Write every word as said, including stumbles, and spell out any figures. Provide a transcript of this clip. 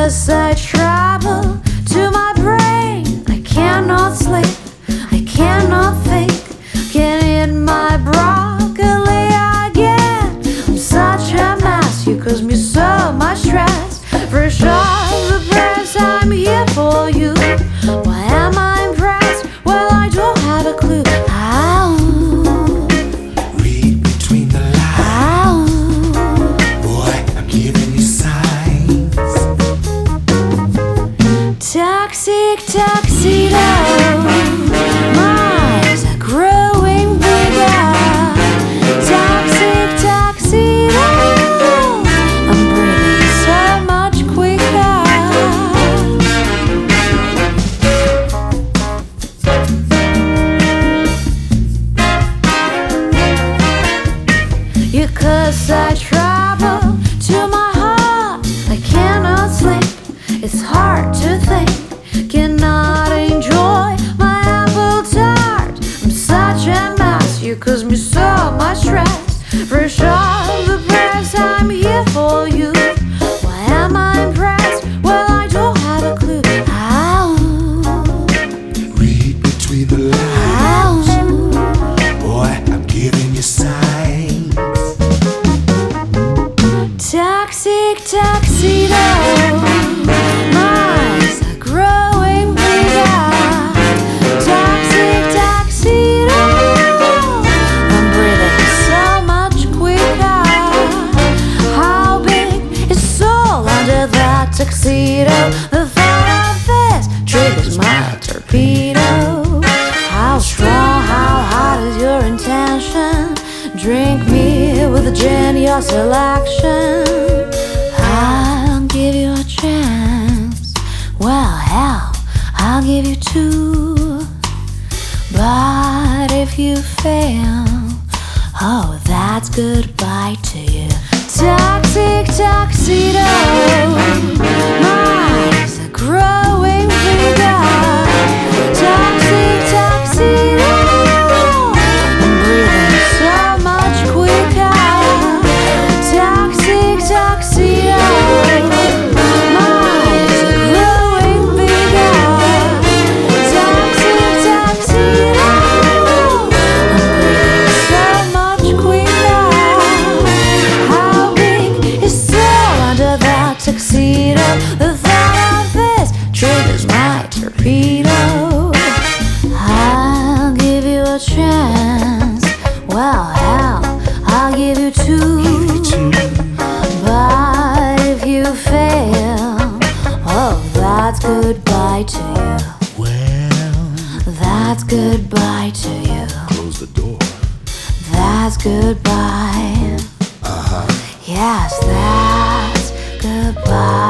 'cause I travel to my brain. I cannot sleep, I cannot think. Can't eat my broccoli again. I'm such a mess, you cause me so much stress. Fresh off the press, I'm here for you. Why am I impressed? Well, I don't have a clue. Ow. Read between the lines. Ow. Boy, I'm giving you signs. Toxic tuxedo, my eyes are growing bigger. Toxic tuxedo, I'm breathing so much quicker. You cause I travel to my heart. I cannot sleep, it's hard to think. Cannot enjoy my apple tart. I'm such a mess, you cause me so much stress. Fresh off the press, I'm here for you. Why am I impressed? Well, I don't have a clue. Ow. Read between the lines. Ow. Boy, I'm giving you signs. Toxic tuxedo, my eyes are growing bigger. Toxic tuxedo, I'm breathing so much quicker. How big is soul under that tuxedo? The thought of this triggers my torpedo. How strong, how hot is your intention? Drink me with a gin, your selection. I'll give you a chance. Well, hell, I'll give you two. But if you fail, oh, that's goodbye to you. Toxic tuxedo, my eyes are growing bigger. Toxic tuxedo, I'm breathing so much quicker. Toxic tuxedo, my eyes are growing bigger. Toxic tuxedo, I'm breathing so much quicker. How big is soul under that tuxedo? The thought of this triggers my torpedo. I'll give you a chance. Well, hell, I'll give you two. But if you fail, oh, that's goodbye to you. Well, That's goodbye to you. close the door. That's goodbye. Uh huh. Yes, that's goodbye.